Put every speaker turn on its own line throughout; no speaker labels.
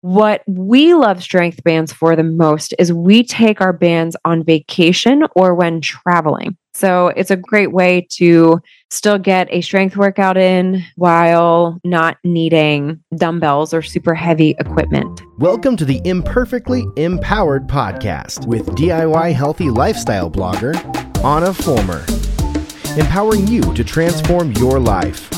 What we love strength bands for the most is we take our bands on vacation or when traveling. So it's a great way to still get a strength workout in while not needing dumbbells or super heavy equipment.
Welcome to the Imperfectly Empowered podcast with DIY healthy lifestyle blogger, Anna Fulmer, empowering you to transform your life,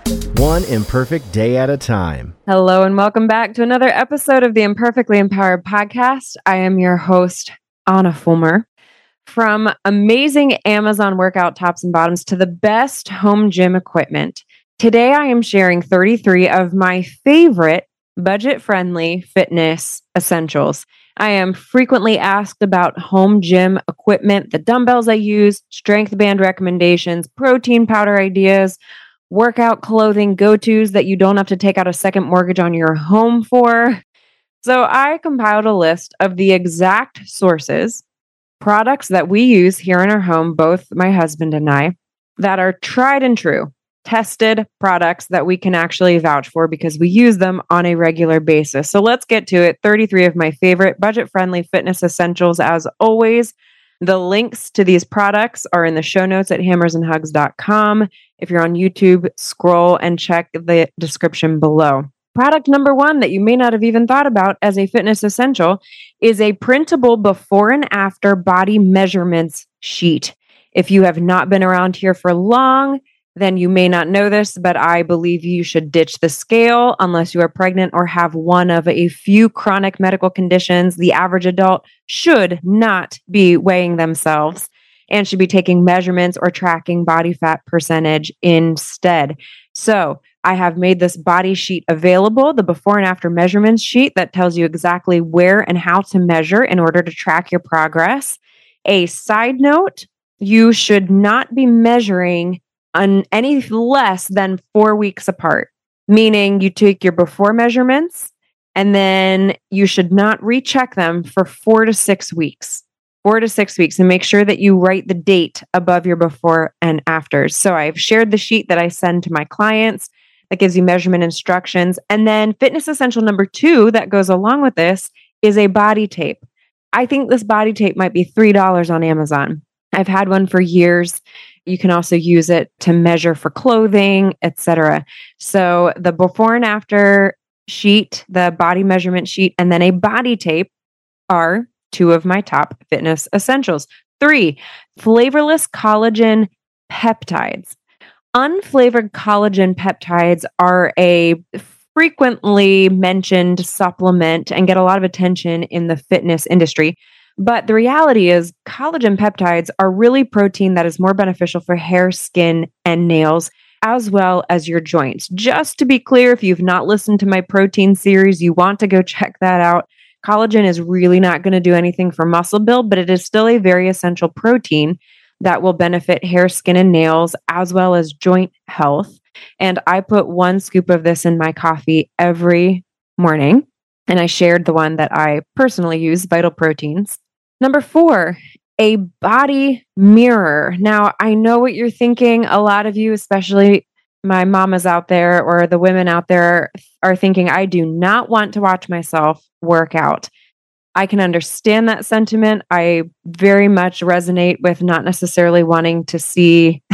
one imperfect day at a time.
Hello and welcome back to another episode of the Imperfectly Empowered podcast. I am your host, Anna Fulmer. From amazing Amazon workout tops and bottoms to the best home gym equipment, today I am sharing 33 of my favorite budget-friendly fitness essentials. I am frequently asked about home gym equipment, the dumbbells I use, strength band recommendations, protein powder ideas, workout clothing go-tos that you don't have to take out a second mortgage on your home for. So I compiled a list of the exact sources, products that we use here in our home, both my husband and I, that are tried and true, tested products that we can actually vouch for because we use them on a regular basis. So let's get to it. 33 of my favorite budget-friendly fitness essentials as always. The links to these products are in the show notes at hammersandhugs.com. If you're on YouTube, scroll and check the description below. Product number one that you may not have even thought about as a fitness essential is a printable before and after body measurements sheet. If you have not been around here for long, then you may not know this, but I believe you should ditch the scale unless you are pregnant or have one of a few chronic medical conditions. The average adult should not be weighing themselves and should be taking measurements or tracking body fat percentage instead. So I have made this body sheet available, the before and after measurements sheet that tells you exactly where and how to measure in order to track your progress. A side note, you should not be measuring on any less than 4 weeks apart, meaning you take your before measurements and then you should not recheck them for 4 to 6 weeks. 4 to 6 weeks, and make sure that you write the date above your before and afters. So I've shared the sheet that I send to my clients that gives you measurement instructions. And then fitness essential number 2 that goes along with this is a body tape. I think this body tape might be $3 on Amazon. I've had one for years. You can also use it to measure for clothing, etc. So the before and after sheet, the body measurement sheet, and then a body tape are 2 of my top fitness essentials. 3, flavorless collagen peptides. Unflavored collagen peptides are a frequently mentioned supplement and get a lot of attention in the fitness industry. But the reality is collagen peptides are really protein that is more beneficial for hair, skin, and nails, as well as your joints. Just to be clear, if you've not listened to my protein series, you want to go check that out. Collagen is really not going to do anything for muscle build, but it is still a very essential protein that will benefit hair, skin, and nails, as well as joint health. And I put 1 scoop of this in my coffee every morning. And I shared the one that I personally use, Vital Proteins. Number 4, a body mirror. Now, I know what you're thinking. A lot of you, especially my mamas out there or the women out there, are thinking, I do not want to watch myself work out. I can understand that sentiment. I very much resonate with not necessarily wanting to see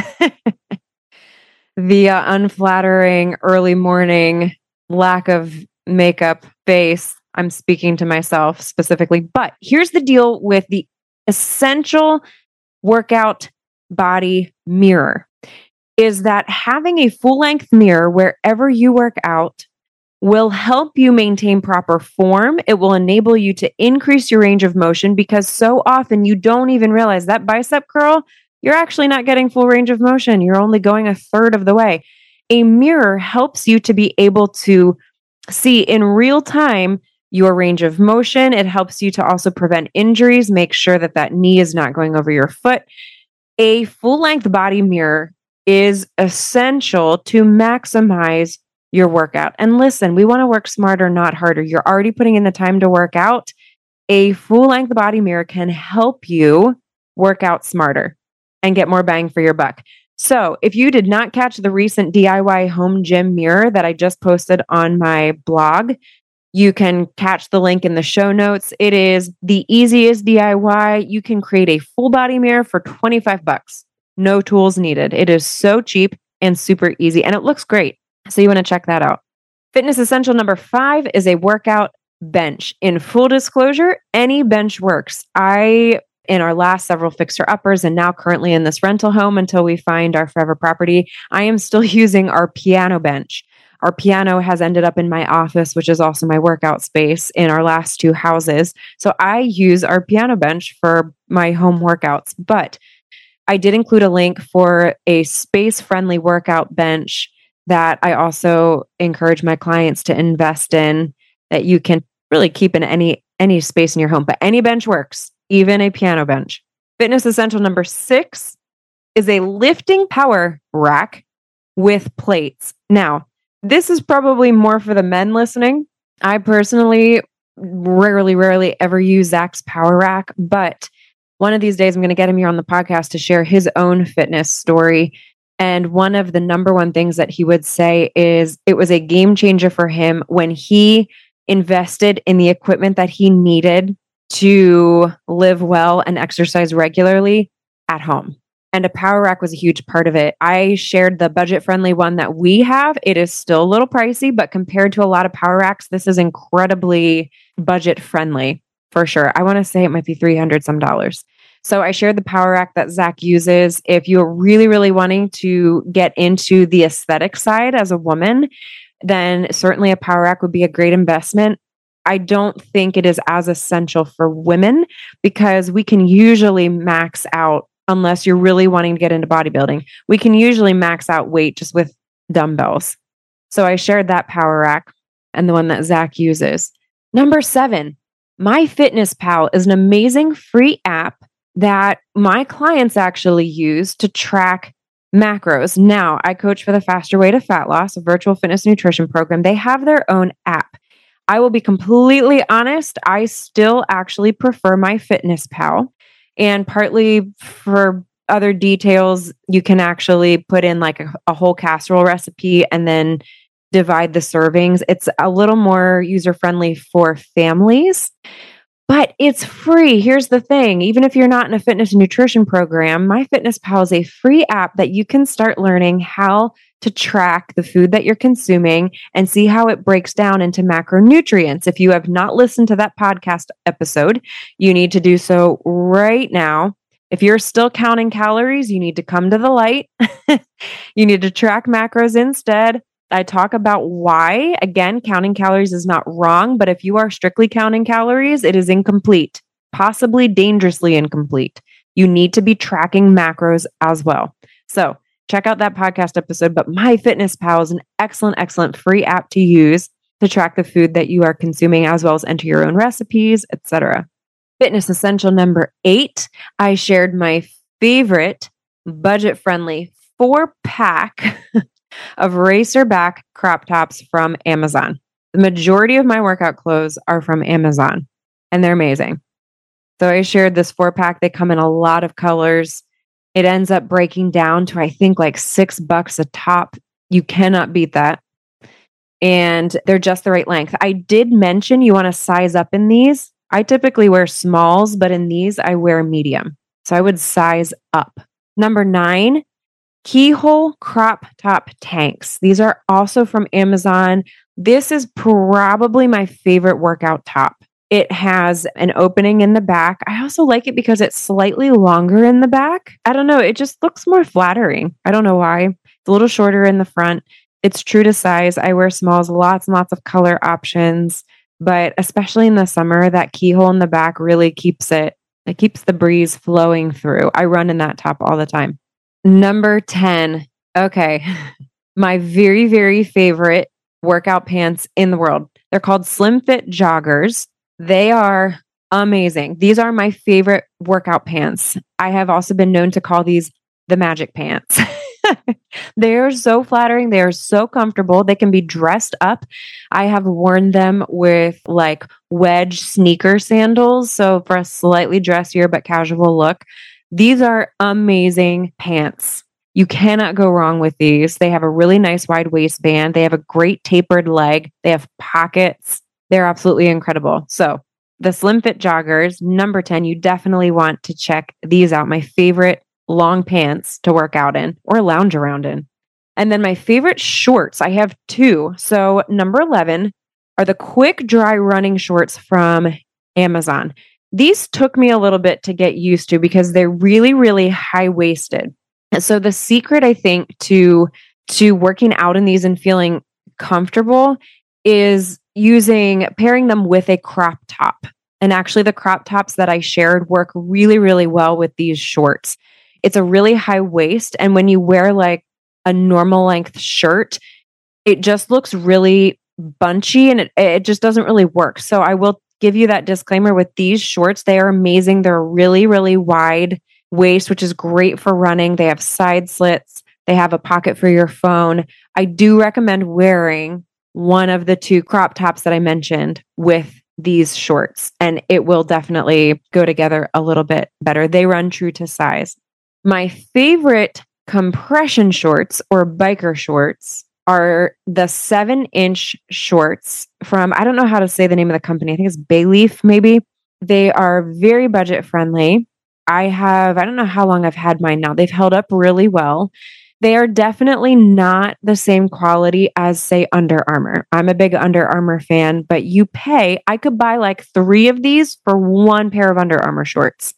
the unflattering early morning lack of makeup face. I'm speaking to myself specifically, but here's the deal with the essential workout body mirror is that having a full-length mirror wherever you work out will help you maintain proper form. It will enable you to increase your range of motion because so often you don't even realize that bicep curl, you're actually not getting full range of motion. You're only going a third of the way. A mirror helps you to be able to see in real time your range of motion. It helps you to also prevent injuries, make sure that that knee is not going over your foot. A full-length body mirror is essential to maximize your workout. And listen, we want to work smarter, not harder. You're already putting in the time to work out. A full-length body mirror can help you work out smarter and get more bang for your buck. So if you did not catch the recent DIY home gym mirror that I just posted on my blog, You can catch the link in the show notes. It is the easiest DIY. You can create a full body mirror for $25. No tools needed. It is so cheap and super easy, and it looks great. So you want to check that out. Fitness essential number 5 is a workout bench. In full disclosure, any bench works. In our last several fixer-uppers and now currently in this rental home until we find our forever property, I am still using our piano bench. Our piano has ended up in my office, which is also my workout space in our last 2 houses. So I use our piano bench for my home workouts. But I did include a link for a space-friendly workout bench that I also encourage my clients to invest in, that you can really keep in any space in your home. But any bench works, even a piano bench. Fitness essential number 6 is a lifting power rack with plates. Now, this is probably more for the men listening. I personally rarely ever use Zach's power rack, but one of these days I'm going to get him here on the podcast to share his own fitness story. And one of the number one things that he would say is it was a game changer for him when he invested in the equipment that he needed to live well and exercise regularly at home. And a power rack was a huge part of it. I shared the budget-friendly one that we have. It is still a little pricey, but compared to a lot of power racks, this is incredibly budget-friendly for sure. I want to say it might be $300 some. So I shared the power rack that Zach uses. If you're really wanting to get into the aesthetic side as a woman, then certainly a power rack would be a great investment. I don't think it is as essential for women because we can usually max out, unless you're really wanting to get into bodybuilding, we can usually max out weight just with dumbbells. So I shared that power rack and the one that Zach uses. Number 7, MyFitnessPal is an amazing free app that my clients actually use to track macros. Now, I coach for the Faster Way to Fat Loss, a virtual fitness nutrition program. They have their own app. I will be completely honest, I still actually prefer MyFitnessPal. And partly for other details, you can actually put in like a whole casserole recipe and then divide the servings. It's a little more user-friendly for families, but it's free. Here's the thing. Even if you're not in a fitness and nutrition program, MyFitnessPal is a free app that you can start learning how to track the food that you're consuming and see how it breaks down into macronutrients. If you have not listened to that podcast episode, you need to do so right now. If you're still counting calories, you need to come to the light. You need to track macros instead. I talk about why. Again, counting calories is not wrong, but if you are strictly counting calories, it is incomplete, possibly dangerously incomplete. You need to be tracking macros as well. So check out that podcast episode, but MyFitnessPal is an excellent free app to use to track the food that you are consuming, as well as enter your own recipes, etc. Fitness essential number 8, I shared my favorite budget-friendly 4-pack of racer back crop tops from Amazon. The majority of my workout clothes are from Amazon, and they're amazing. So I shared this 4-pack. They come in a lot of colors. It ends up breaking down to, I think, like $6 a top. You cannot beat that. And they're just the right length. I did mention you want to size up in these. I typically wear smalls, but in these I wear medium. So I would size up. Number 9, keyhole crop top tanks. These are also from Amazon. This is probably my favorite workout top. It has an opening in the back. I also like it because it's slightly longer in the back. I don't know. It just looks more flattering. I don't know why. It's a little shorter in the front. It's true to size. I wear smalls, lots and lots of color options, but especially in the summer, that keyhole in the back really keeps the breeze flowing through. I run in that top all the time. Number 10. Okay. My very favorite workout pants in the world. They're called Slim Fit Joggers. They are amazing. These are my favorite workout pants. I have also been known to call these the magic pants. They are so flattering. They are so comfortable. They can be dressed up. I have worn them with like wedge sneaker sandals. So for a slightly dressier but casual look, these are amazing pants. You cannot go wrong with these. They have a really nice wide waistband. They have a great tapered leg. They have pockets. They're absolutely incredible. So the Slim Fit joggers, number 10, you definitely want to check these out. My favorite long pants to work out in or lounge around in. And then my favorite shorts, I have two. So number 11 are the quick dry running shorts from Amazon. These took me a little bit to get used to because they're really, really high waisted. So the secret, I think, to working out in these and feeling comfortable is pairing them with a crop top. And actually the crop tops that I shared work really, really well with these shorts. It's a really high waist. And when you wear like a normal length shirt, it just looks really bunchy and it just doesn't really work. So I will give you that disclaimer with these shorts. They are amazing. They're really, really wide waist, which is great for running. They have side slits. They have a pocket for your phone. I do recommend wearing one of the two crop tops that I mentioned with these shorts, and it will definitely go together a little bit better. They run true to size. My favorite compression shorts or biker shorts are the 7-inch shorts from, I don't know how to say the name of the company. I think it's Bayleaf, maybe. They are very budget friendly. I don't know how long I've had mine now. They've held up really well. They are definitely not the same quality as, say, Under Armour. I'm a big Under Armour fan, but I could buy like 3 of these for one pair of Under Armour shorts.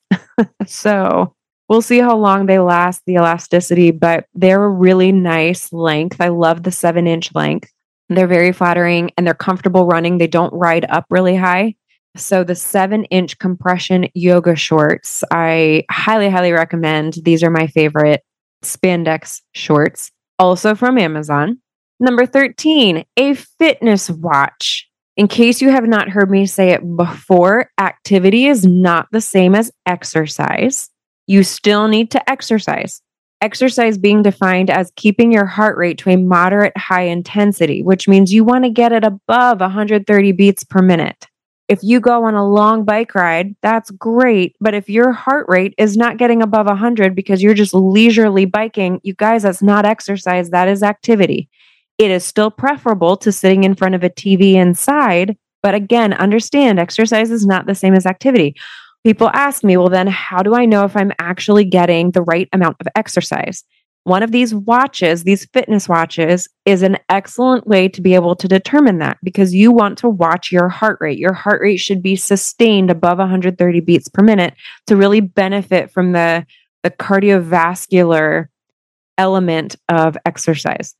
So we'll see how long they last, the elasticity, but they're a really nice length. I love the 7-inch length. They're very flattering and they're comfortable running. They don't ride up really high. So the 7-inch compression yoga shorts, I highly, highly recommend. These are my favorite spandex shorts, also from Amazon. Number 13, a fitness watch. In case you have not heard me say it before, activity is not the same as exercise. You still need to exercise. Exercise being defined as keeping your heart rate to a moderate high intensity, which means you want to get it above 130 beats per minute. If you go on a long bike ride, that's great. But if your heart rate is not getting above 100 because you're just leisurely biking, you guys, that's not exercise. That is activity. It is still preferable to sitting in front of a TV inside. But again, understand exercise is not the same as activity. People ask me, well, then how do I know if I'm actually getting the right amount of exercise? One of these watches, these fitness watches, is an excellent way to be able to determine that because you want to watch your heart rate. Your heart rate should be sustained above 130 beats per minute to really benefit from the cardiovascular element of exercise.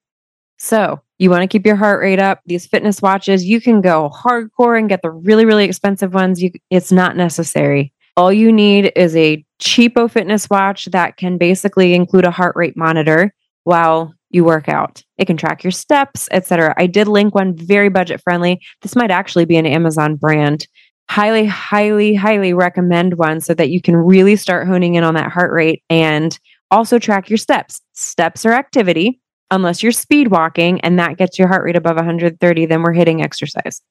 So you want to keep your heart rate up. These fitness watches, you can go hardcore and get the really, really expensive ones. It's not necessary. All you need is a cheapo fitness watch that can basically include a heart rate monitor while you work out. It can track your steps, etc. I did link one, very budget friendly. This might actually be an Amazon brand. Highly, highly, highly recommend one so that you can really start honing in on that heart rate and also track your steps. Steps are activity, unless you're speed walking and that gets your heart rate above 130, then we're hitting exercise.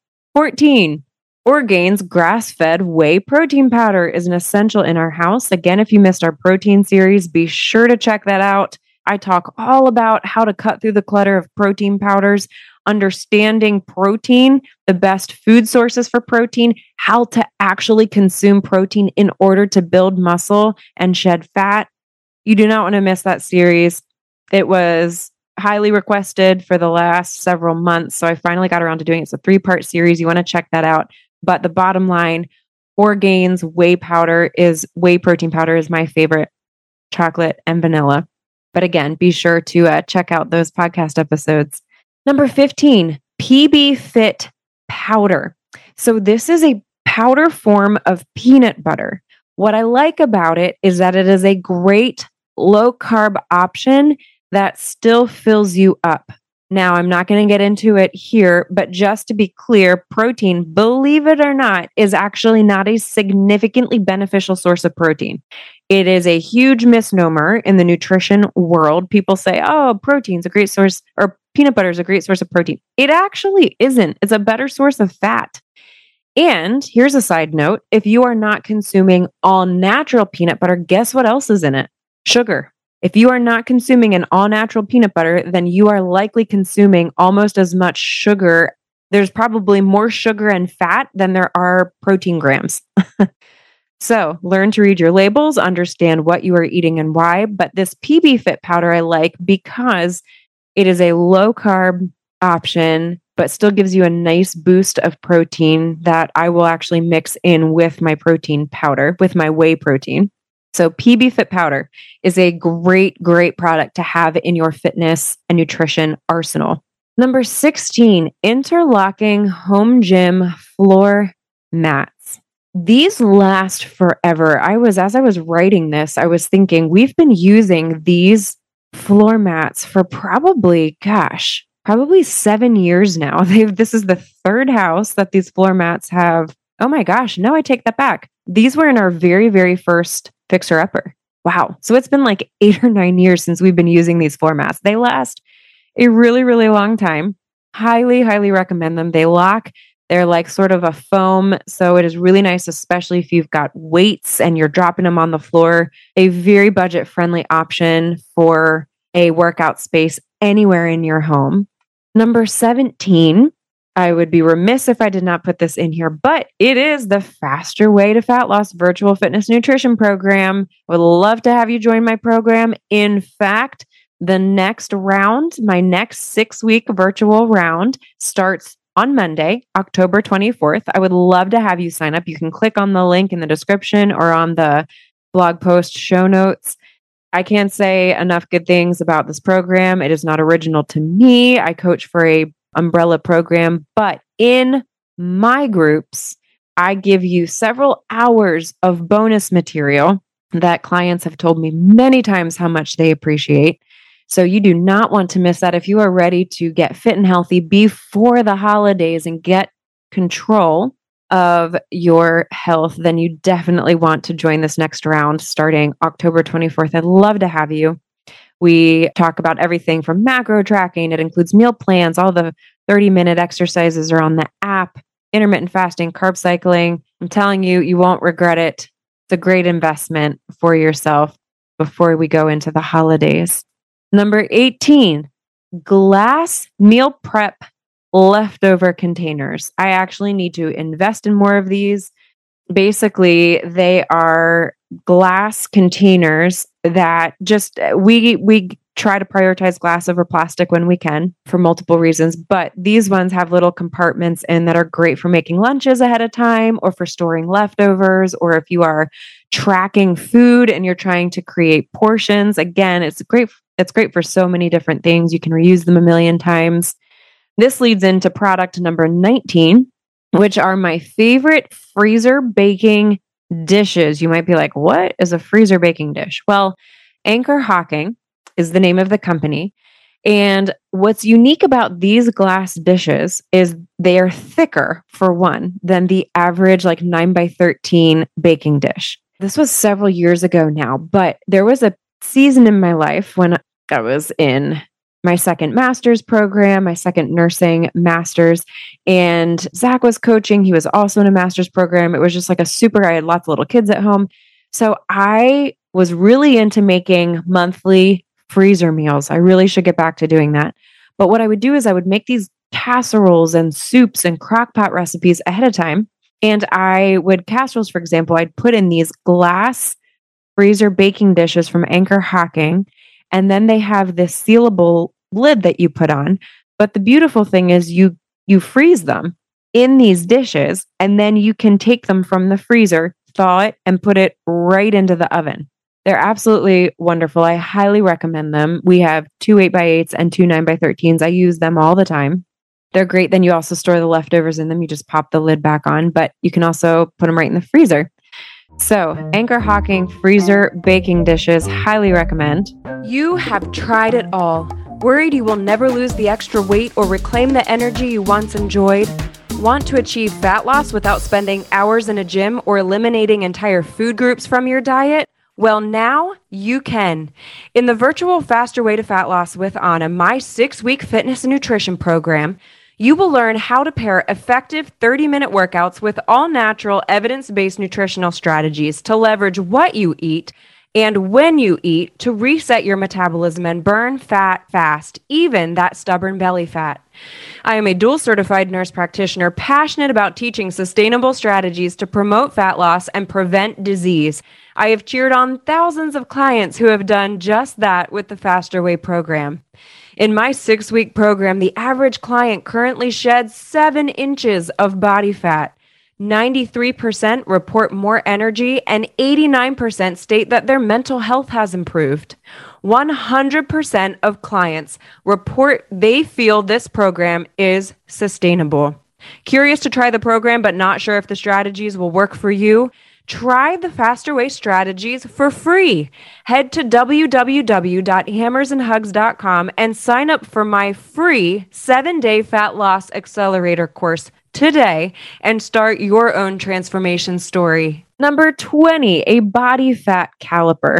14. Orgain's grass-fed whey protein powder is an essential in our house. Again, if you missed our protein series, be sure to check that out. I talk all about how to cut through the clutter of protein powders, understanding protein, the best food sources for protein, how to actually consume protein in order to build muscle and shed fat. You do not want to miss that series. It was highly requested for the last several months, so I finally got around to doing it. It's a 3-part series. You want to check that out. But the bottom line, Orgain's whey protein powder is my favorite, chocolate and vanilla. But again, be sure to check out those podcast episodes. Number 15, PB Fit powder. So this is a powder form of peanut butter. What I like about it is that it is a great low carb option that still fills you up. Now, I'm not going to get into it here, but just to be clear, protein, believe it or not, is actually not a significantly beneficial source of protein. It is a huge misnomer in the nutrition world. People say, oh, protein's a great source, or peanut butter is a great source of protein. It actually isn't. It's a better source of fat. And here's a side note. If you are not consuming all natural peanut butter, guess what else is in it? Sugar. If you are not consuming an all-natural peanut butter, then you are likely consuming almost as much sugar there's probably more sugar and fat than there are protein grams. So learn to read your labels, understand what you are eating and why. But this PB Fit powder I like because it is a low carb option, but still gives you a nice boost of protein that I will actually mix in with my protein powder, with my whey protein. So PB Fit powder is a great, great product to have in your fitness and nutrition arsenal. Number 16, interlocking home gym floor mats. These last forever. As I was writing this, I was thinking we've been using these floor mats for probably 7 years now. This is the third house that these floor mats have. Oh my gosh, no, I take that back. These were in our very, very first Fixer Upper. Wow. So it's been like 8 or 9 years since we've been using these floor mats. They last a really, really long time. Highly, highly recommend them. They lock. They're like sort of a foam. So it is really nice, especially if you've got weights and you're dropping them on the floor. A very budget-friendly option for a workout space anywhere in your home. Number 17, I would be remiss if I did not put this in here, but it is the Faster Way to Fat Loss Virtual Fitness Nutrition Program. Would love to have you join my program. In fact, the next round, my next 6-week virtual round starts on Monday, October 24th. I would love to have you sign up. You can click on the link in the description or on the blog post show notes. I can't say enough good things about this program. It is not original to me. I coach for a umbrella program, but in my groups, I give you several hours of bonus material that clients have told me many times how much they appreciate. So you do not want to miss that. If you are ready to get fit and healthy before the holidays and get control of your health, then you definitely want to join this next round starting October 24th. I'd love to have you. We talk about everything from macro tracking. It includes meal plans. All the 30-minute exercises are on the app, intermittent fasting, carb cycling. I'm telling you, you won't regret it. It's a great investment for yourself before we go into the holidays. Number 18, glass meal prep leftover containers. I actually need to invest in more of these. Basically, they are glass containers that just, we try to prioritize glass over plastic when we can for multiple reasons, but these ones have little compartments in that are great for making lunches ahead of time or for storing leftovers, or if you are tracking food and you're trying to create portions. Again, it's great for so many different things. You can reuse them a million times. This leads into product number 19, which are my favorite freezer baking dishes. You might be like, what is a freezer baking dish? Well, Anchor Hocking is the name of the company. And what's unique about these glass dishes is they are thicker, for one, than the average 9x13 baking dish. This was several years ago now, but there was a season in my life when I was in my second master's program, my second nursing master's, and Zach was coaching. He was also in a master's program. It was just I had lots of little kids at home. So I was really into making monthly freezer meals. I really should get back to doing that. But what I would do is I would make these casseroles and soups and crock pot recipes ahead of time. And casseroles, for example, I'd put in these glass freezer baking dishes from Anchor Hocking. And then they have this sealable lid that you put on. But the beautiful thing is you freeze them in these dishes, and then you can take them from the freezer, thaw it, and put it right into the oven. They're absolutely wonderful. I highly recommend them. We have 2 8x8s and 2 9x13s. I use them all the time. They're great. Then you also store the leftovers in them. You just pop the lid back on, but you can also put them right in the freezer. So, Anchor Hocking freezer baking dishes, highly recommend. You have tried it all. Worried you will never lose the extra weight or reclaim the energy you once enjoyed? Want to achieve fat loss without spending hours in a gym or eliminating entire food groups from your diet? Well, now you can. In the virtual Faster Way to Fat Loss with Anna, my 6-week fitness and nutrition program, you will learn how to pair effective 30-minute workouts with all-natural, evidence-based nutritional strategies to leverage what you eat and when you eat to reset your metabolism and burn fat fast, even that stubborn belly fat. I am a dual certified nurse practitioner passionate about teaching sustainable strategies to promote fat loss and prevent disease. I have cheered on thousands of clients who have done just that with the Faster Way program. In my 6-week program, the average client currently sheds 7 inches of body fat. 93% report more energy, and 89% state that their mental health has improved. 100% of clients report they feel this program is sustainable. Curious to try the program but not sure if the strategies will work for you? Try the Faster Way strategies for free. Head to www.hammersandhugs.com and sign up for my free 7-day fat loss accelerator course today and start your own transformation story. Number 20, a body fat caliper.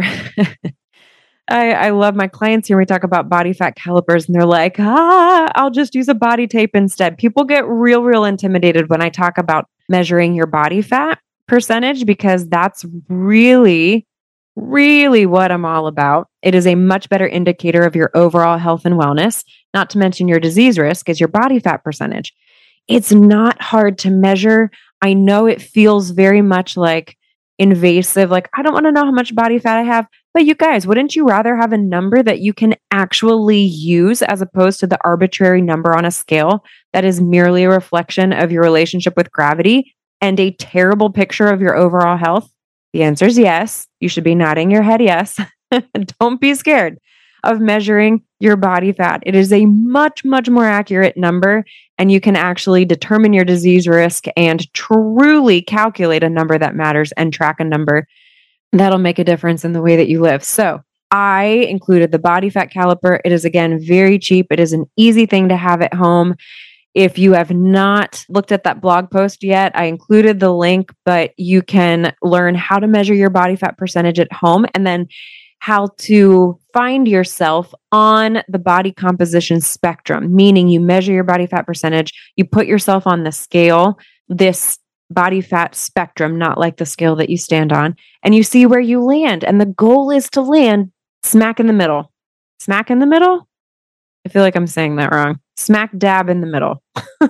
I love my clients here. We talk about body fat calipers and they're like, I'll just use a body tape instead. People get real intimidated when I talk about measuring your body fat percentage because that's really what I'm all about. It is a much better indicator of your overall health and wellness, not to mention your disease risk is your body fat percentage. It's not hard to measure. I know it feels very much like invasive, like I don't want to know how much body fat I have, but you guys, wouldn't you rather have a number that you can actually use as opposed to the arbitrary number on a scale that is merely a reflection of your relationship with gravity and a terrible picture of your overall health? The answer is yes. You should be nodding your head yes. Don't be scared of measuring your body fat. It is a much more accurate number, and you can actually determine your disease risk and truly calculate a number that matters and track a number that'll make a difference in the way that you live. So I included the body fat caliper. It is, again, very cheap. It is an easy thing to have at home. If you have not looked at that blog post yet, I included the link, but you can learn how to measure your body fat percentage at home and then how to find yourself on the body composition spectrum, meaning you measure your body fat percentage, you put yourself on the scale, this body fat spectrum, not like the scale that you stand on, and you see where you land. And the goal is to land smack in the middle. Smack in the middle? I feel like I'm saying that wrong. Smack dab in the middle.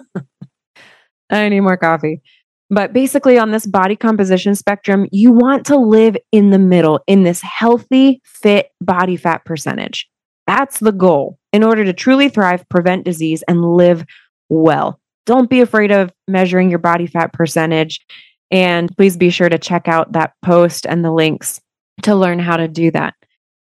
I need more coffee. But basically on this body composition spectrum, you want to live in the middle in this healthy, fit body fat percentage. That's the goal in order to truly thrive, prevent disease, and live well. Don't be afraid of measuring your body fat percentage. And please be sure to check out that post and the links to learn how to do that.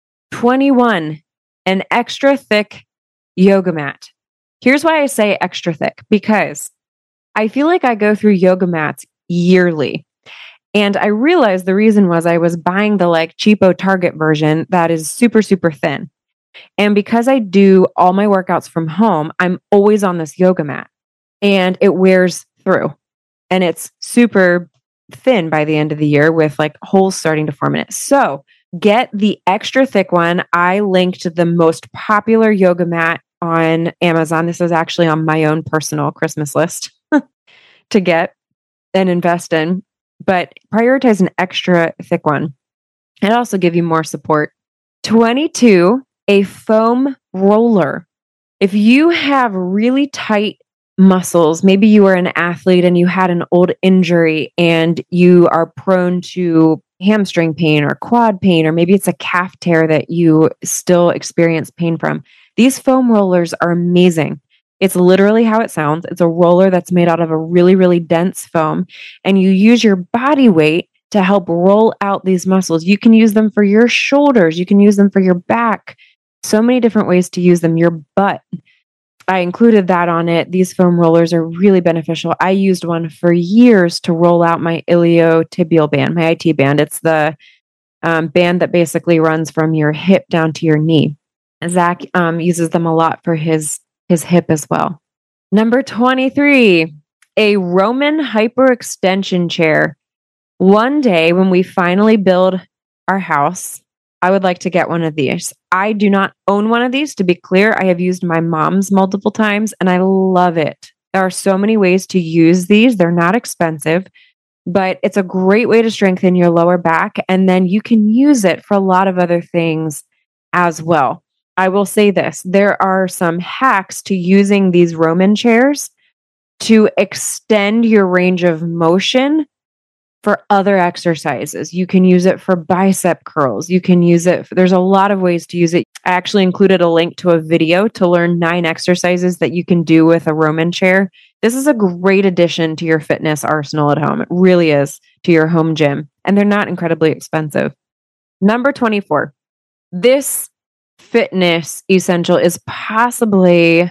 21, an extra thick yoga mat. Here's why I say extra thick, because I feel like I go through yoga mats yearly. And I realized the reason was I was buying the cheapo Target version that is super thin. And because I do all my workouts from home, I'm always on this yoga mat and it wears through and it's super thin by the end of the year with holes starting to form in it. So get the extra thick one. I linked the most popular yoga mat on Amazon. This is actually on my own personal Christmas list to get and invest in, but prioritize an extra thick one. It'll also give you more support. 22, a foam roller. If you have really tight muscles, maybe you are an athlete and you had an old injury and you are prone to hamstring pain or quad pain, or maybe it's a calf tear that you still experience pain from. These foam rollers are amazing. It's literally how it sounds. It's a roller that's made out of a really dense foam, and you use your body weight to help roll out these muscles. You can use them for your shoulders. You can use them for your back. So many different ways to use them. Your butt. I included that on it. These foam rollers are really beneficial. I used one for years to roll out my iliotibial band, my IT band. It's the band that basically runs from your hip down to your knee. Zach uses them a lot for his hip as well. Number 23, a Roman hyperextension chair. One day when we finally build our house, I would like to get one of these. I do not own one of these, to be clear. I have used my mom's multiple times and I love it. There are so many ways to use these. They're not expensive. but it's a great way to strengthen your lower back. And then you can use it for a lot of other things as well. I will say this, there are some hacks to using these Roman chairs to extend your range of motion for other exercises. You can use it for bicep curls. You can use it. There's a lot of ways to use it. I actually included a link to a video to learn 9 exercises that you can do with a Roman chair. This is a great addition to your fitness arsenal at home. It really is, to your home gym. And they're not incredibly expensive. Number 24. This fitness essential is possibly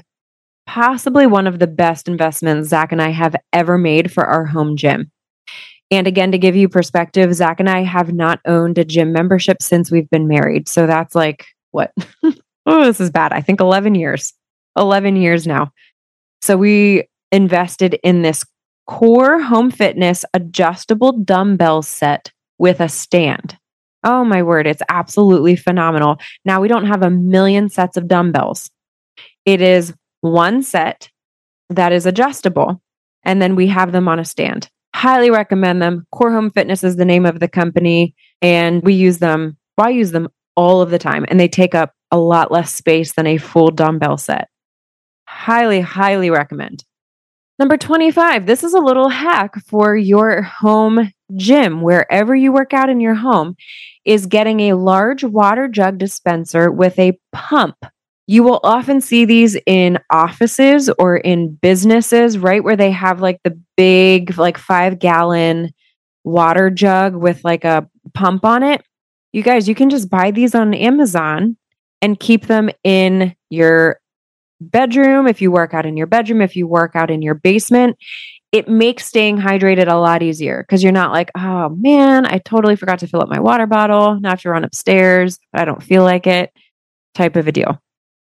one of the best investments Zach and I have ever made for our home gym. And again, to give you perspective, Zach and I have not owned a gym membership since we've been married. So that's like, what? Oh, this is bad. I think 11 years. 11 years now. So we invested in this Core Home Fitness adjustable dumbbell set with a stand. Oh my word, it's absolutely phenomenal. Now we don't have a million sets of dumbbells. It is one set that is adjustable, and then we have them on a stand. Highly recommend them. Core Home Fitness is the name of the company, and we use them. I use them all of the time, and they take up a lot less space than a full dumbbell set. Highly, highly recommend. Number 25, this is a little hack for your home gym, wherever you work out in your home, is getting a large water jug dispenser with a pump. You will often see these in offices or in businesses, right? Where they have like the big, like 5-gallon water jug with like a pump on it. You guys, you can just buy these on Amazon and keep them in your bedroom. If you work out in your bedroom, if you work out in your basement, it makes staying hydrated a lot easier because you're not like, oh man, I totally forgot to fill up my water bottle. Now I have to run upstairs, but I don't feel like it, type of a deal.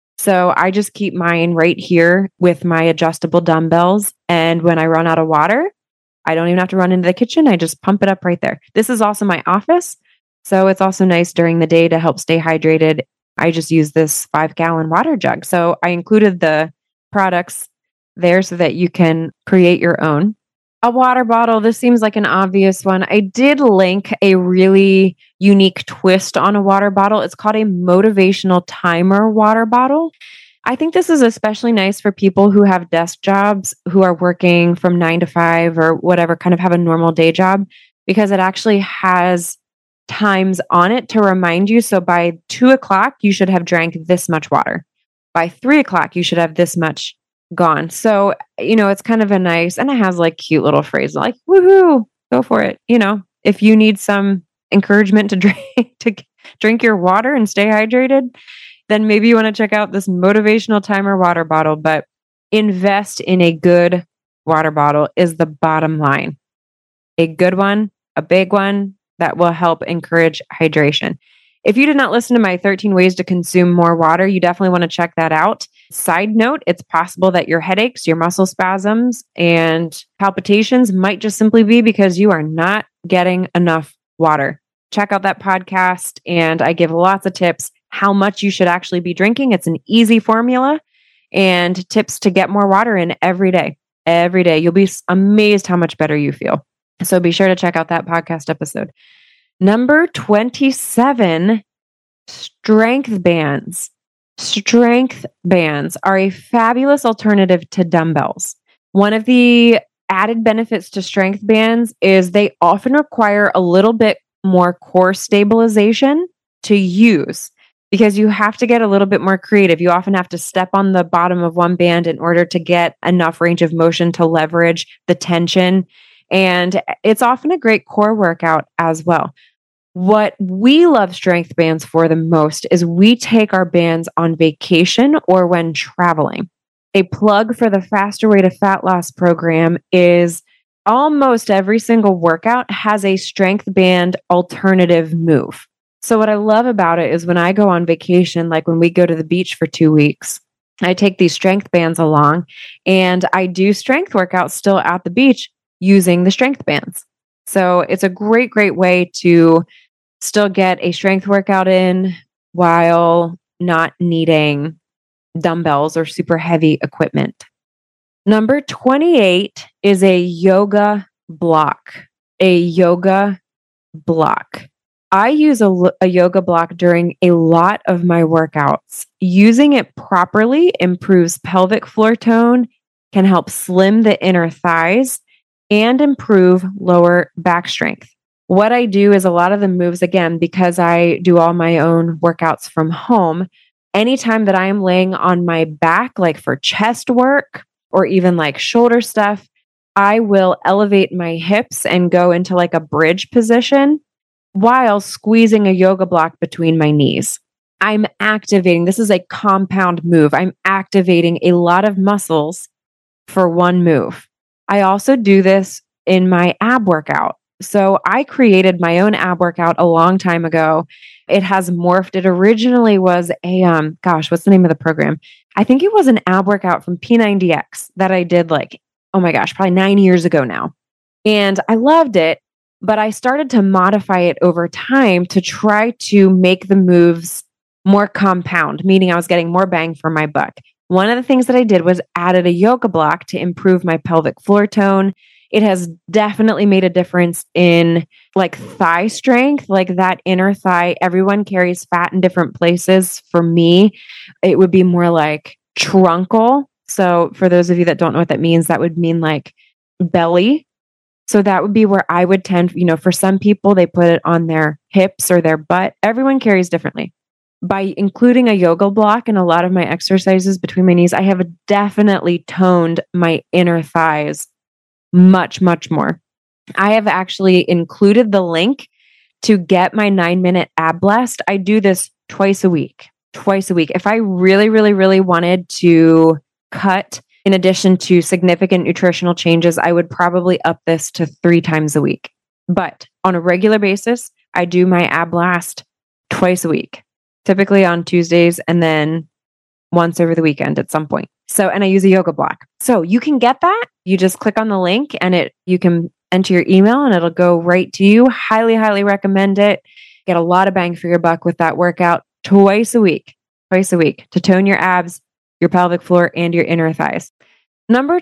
So I just keep mine right here with my adjustable dumbbells. And when I run out of water, I don't even have to run into the kitchen. I just pump it up right there. This is also my office. So it's also nice during the day to help stay hydrated. I just use this 5-gallon water jug. So I included the products there so that you can create your own. A water bottle, this seems like an obvious one. I did link a really unique twist on a water bottle. It's called a motivational timer water bottle. I think this is especially nice for people who have desk jobs, who are working from 9 to 5 or whatever, kind of have a normal day job, because it actually has times on it to remind you. So by 2 o'clock, you should have drank this much water. By 3 o'clock, you should have this much gone. So, it's kind of a nice, and it has like cute little phrases like, woohoo, go for it. If you need some encouragement to drink your water and stay hydrated, then maybe you want to check out this motivational timer water bottle. But invest in a good water bottle is the bottom line. A good one, a big one that will help encourage hydration. If you did not listen to my 13 ways to consume more water, you definitely want to check that out. Side note, it's possible that your headaches, your muscle spasms, and palpitations might just simply be because you are not getting enough water. Check out that podcast, and I give lots of tips how much you should actually be drinking. It's an easy formula and tips to get more water in every day. Every day. You'll be amazed how much better you feel. So be sure to check out that podcast episode. Number 27, strength bands. Strength bands are a fabulous alternative to dumbbells. One of the added benefits to strength bands is they often require a little bit more core stabilization to use because you have to get a little bit more creative. You often have to step on the bottom of one band in order to get enough range of motion to leverage the tension. And it's often a great core workout as well. What we love strength bands for the most is we take our bands on vacation or when traveling. A plug for the Faster Way to Fat Loss program is almost every single workout has a strength band alternative move. So what I love about it is when I go on vacation, like when we go to the beach for 2 weeks, I take these strength bands along and I do strength workouts still at the beach using the strength bands. So it's a great, great way to still get a strength workout in while not needing dumbbells or super heavy equipment. Number 28 is a yoga block. a yoga block. I use a yoga block during a lot of my workouts. Using it properly improves pelvic floor tone, can help slim the inner thighs, and improve lower back strength. What I do is a lot of the moves, again, because I do all my own workouts from home, anytime that I am laying on my back, like for chest work or even like shoulder stuff, I will elevate my hips and go into like a bridge position while squeezing a yoga block between my knees. I'm activating, this is a compound move. I'm activating a lot of muscles for one move. I also do this in my ab workout. So I created my own ab workout a long time ago. It has morphed. It originally was a, what's the name of the program? I think it was an ab workout from P90X that I did probably 9 years ago now. And I loved it. But I started to modify it over time to try to make the moves more compound, meaning I was getting more bang for my buck. One of the things that I did was added a yoga block to improve my pelvic floor tone. It has definitely made a difference in like thigh strength, like that inner thigh. Everyone carries fat in different places. For me, it would be more like truncal. So for those of you that don't know what that means, that would mean like belly. So that would be where I would tend, for some people, they put it on their hips or their butt. Everyone carries differently. By including a yoga block in a lot of my exercises between my knees, I have definitely toned my inner thighs much, much more. I have actually included the link to get my 9-minute ab blast. I do this twice a week. If I really, really, really wanted to cut, in addition to significant nutritional changes, I would probably up this to 3 times a week. But on a regular basis, I do my ab blast twice a week, typically on Tuesdays and then once over the weekend at some point. And I use a yoga block. So you can get that. You just click on the link and you can enter your email and it'll go right to you. Highly, highly recommend it. Get a lot of bang for your buck with that workout twice a week to tone your abs, your pelvic floor, and your inner thighs. Number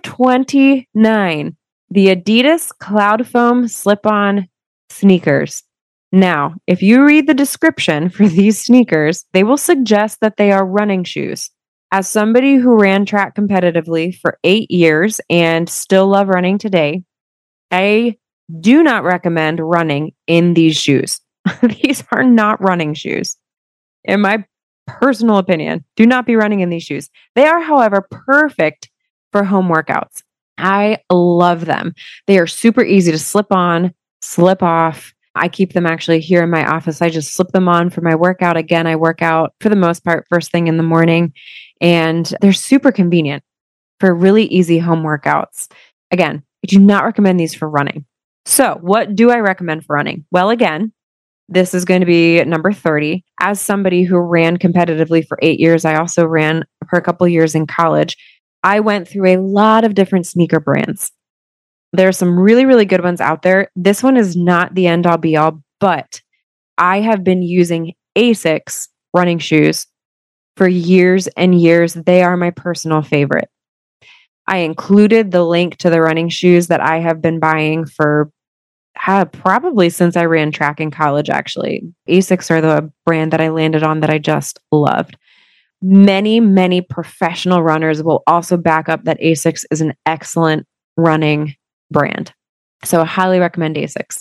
29, the Adidas Cloud Foam Slip-On Sneakers. Now, if you read the description for these sneakers, they will suggest that they are running shoes. As somebody who ran track competitively for 8 years and still love running today, I do not recommend running in these shoes. These are not running shoes. In my personal opinion, do not be running in these shoes. They are, however, perfect for home workouts. I love them. They are super easy to slip on, slip off. I keep them actually here in my office. I just slip them on for my workout. Again, I work out for the most part first thing in the morning, and they're super convenient for really easy home workouts. Again, I do not recommend these for running. So what do I recommend for running? Well, again, this is going to be number 30. As somebody who ran competitively for 8 years, I also ran for a couple of years in college. I went through a lot of different sneaker brands. There are some really, really good ones out there. This one is not the end all be all, but I have been using ASICS running shoes for years and years. They are my personal favorite. I included the link to the running shoes that I have been buying for probably since I ran track in college, actually. ASICS are the brand that I landed on that I just loved. Many, many professional runners will also back up that ASICS is an excellent running brand. So I highly recommend ASICS.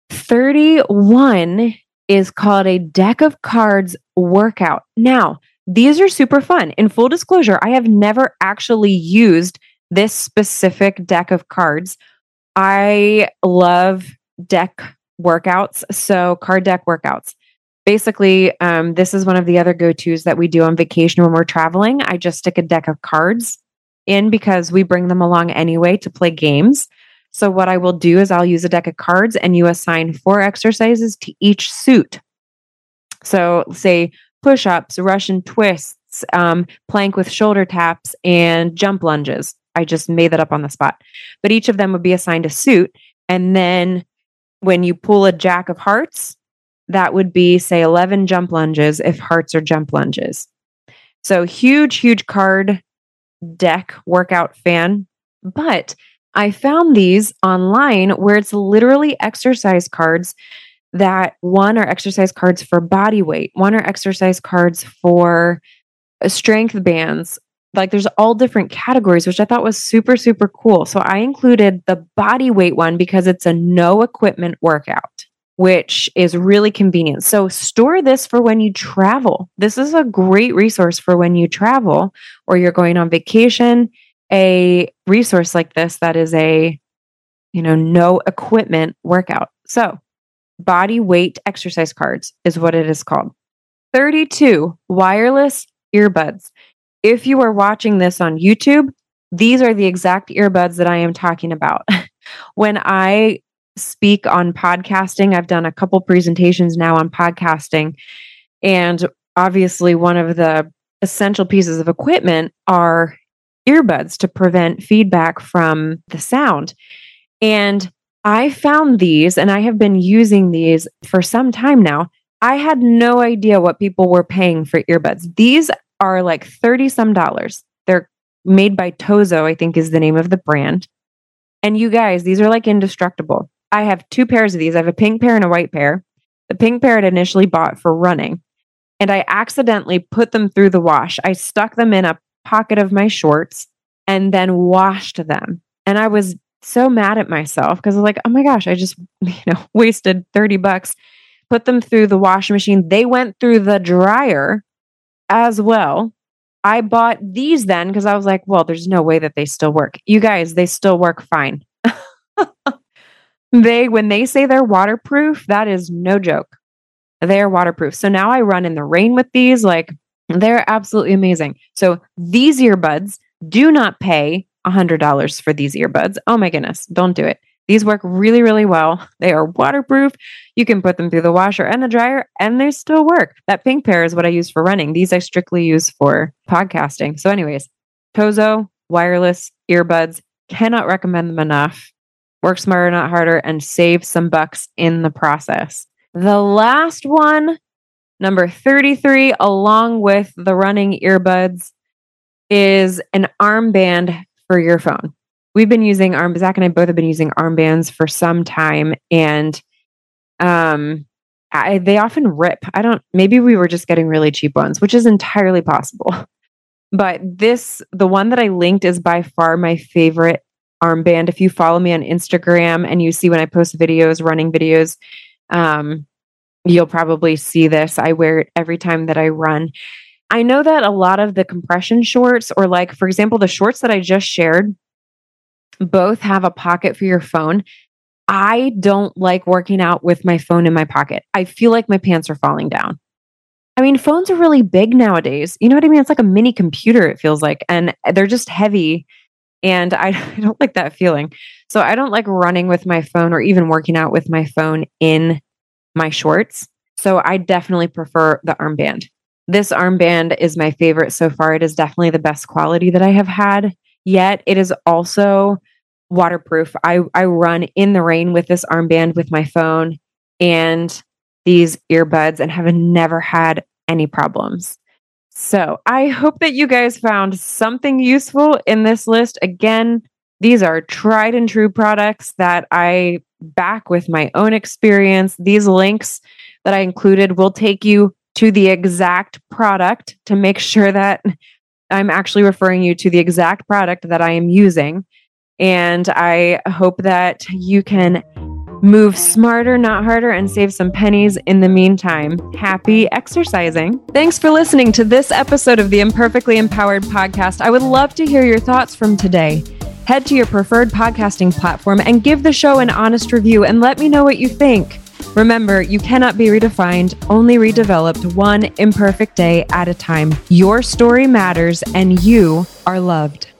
31 is called a deck of cards workout. Now, these are super fun. In full disclosure, I have never actually used this specific deck of cards. I love deck workouts, so card deck workouts. Basically, this is one of the other go-tos that we do on vacation when we're traveling. I just stick a deck of cards in because we bring them along anyway to play games. So what I will do is I'll use a deck of cards and you assign 4 exercises to each suit. So say push-ups, Russian twists, plank with shoulder taps, and jump lunges. I just made that up on the spot. But each of them would be assigned a suit. And then when you pull a jack of hearts, that would be, say, 11 jump lunges if hearts are jump lunges. So huge, huge card deck workout fan. But I found these online where it's literally exercise cards that one are exercise cards for body weight, one are exercise cards for strength bands. Like there's all different categories, which I thought was super, super cool. So I included the body weight one because it's a no equipment workout, which is really convenient. So store this for when you travel. This is a great resource for when you travel or you're going on vacation. A resource like this that is a, no equipment workout. So body weight exercise cards is what it is called. 32 wireless earbuds. If you are watching this on YouTube, these are the exact earbuds that I am talking about. When I speak on podcasting, I've done a couple presentations now on podcasting, and obviously one of the essential pieces of equipment are earbuds to prevent feedback from the sound. And I found these, and I have been using these for some time now. I had no idea what people were paying for earbuds. These are like $30 some. They're made by Tozo, I think is the name of the brand. And you guys, these are like indestructible. I have 2 pairs of these. I have a pink pair and a white pair. The pink pair I'd initially bought for running, and I accidentally put them through the wash. I stuck them in a pocket of my shorts and then washed them. And I was so mad at myself because I was like, oh my gosh, I just, wasted $30, put them through the washing machine. They went through the dryer as well. I bought these then because I was like, well, there's no way that they still work. You guys, they still work fine. When they say they're waterproof, that is no joke. They are waterproof. So now I run in the rain with these. Like, they're absolutely amazing. So these earbuds, do not pay $100 for these earbuds. Oh my goodness, don't do it. These work really, really well. They are waterproof. You can put them through the washer and the dryer and they still work. That pink pair is what I use for running. These I strictly use for podcasting. So anyways, Tozo wireless earbuds, cannot recommend them enough. Work smarter, not harder, and save some bucks in the process. The last one, number 33, along with the running earbuds, is an armband for your phone. We've been using Zach and I both have been using armbands for some time, and they often rip. Maybe we were just getting really cheap ones, which is entirely possible. But the one that I linked is by far my favorite armband. If you follow me on Instagram and you see when I post videos, running videos, you'll probably see this. I wear it every time that I run. I know that a lot of the compression shorts, or like, for example, the shorts that I just shared, both have a pocket for your phone. I don't like working out with my phone in my pocket. I feel like my pants are falling down. I mean, phones are really big nowadays. You know what I mean? It's like a mini computer, it feels like, and they're just heavy. And I don't like that feeling. So I don't like running with my phone or even working out with my phone in my shorts. So I definitely prefer the armband. This armband is my favorite so far. It is definitely the best quality that I have had yet. It is also waterproof. I run in the rain with this armband with my phone and these earbuds and have never had any problems. So I hope that you guys found something useful in this list. Again, these are tried and true products that I back with my own experience. These links that I included will take you to the exact product to make sure that I'm actually referring you to the exact product that I am using. And I hope that you can move smarter, not harder, and save some pennies in the meantime. Happy exercising. Thanks for listening to this episode of the Imperfectly Empowered podcast. I would love to hear your thoughts from today. Head to your preferred podcasting platform and give the show an honest review and let me know what you think. Remember, you cannot be redefined, only redeveloped one imperfect day at a time. Your story matters and you are loved.